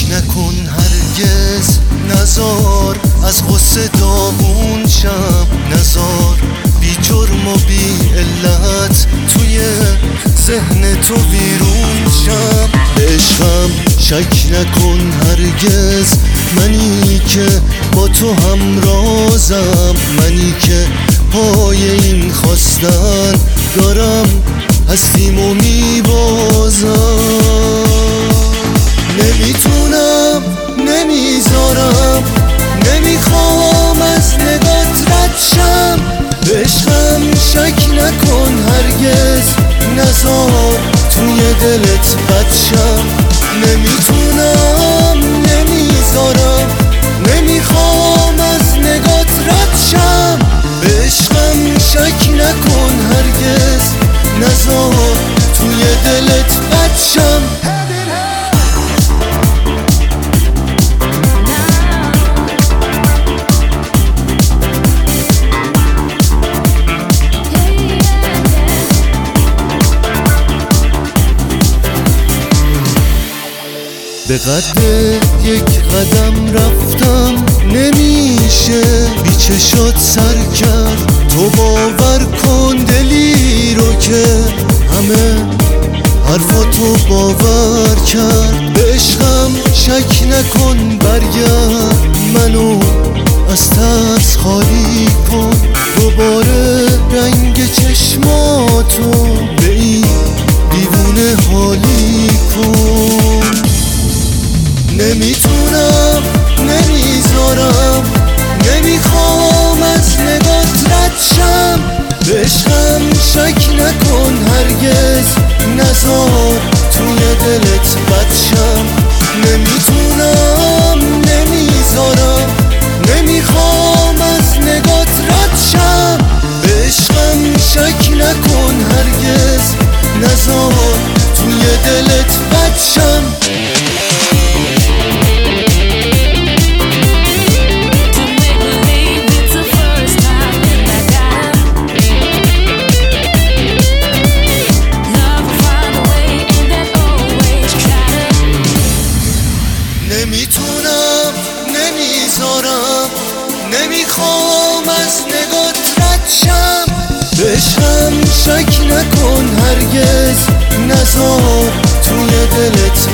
نکن هرگز، نزار از غصه داغون شم، نزار بی جرم و بی علت توی ذهن تو ویرون شم. به عشقم شک نکن هرگز، منی که با تو همرازم، منی که پای این خواستن دارم هستیم و میبازم. نمیتونم نمیذارم، نمیخوام از نگات رد شم. به عشقم شک نکن هرگز، نزار توی دلت بد شم. نمیتونم نمیذارم، نمیخوام از نگات رد شم. به عشقم شک نکن هرگز، نزار توی دلت بد شم. به قد یک قدم رفتم نمیشه بی چشات سر کرد. تو باور کن دلی رو که همه حرفاتو باور کرد. به عشقم شک نکن برگرد، منو از ترس خالی کن. دوباره رنگ چشماتو به این دیوونه حالی کن. نمیتونم نمیذارم، نمیخوام از نگات رد شم. به عشقم شک نکن هرگز، نزار توی دلت بد شم. نمیتونم نمیذارم، نمیخوام از نگات رد شم. به عشقم شک نکن هرگز، نزار توی دلت بد شم. نمیتونم نمیذارم، نمیخوام از نگات رد شم. به عشقم شک نکن هرگز، نزار توی دلت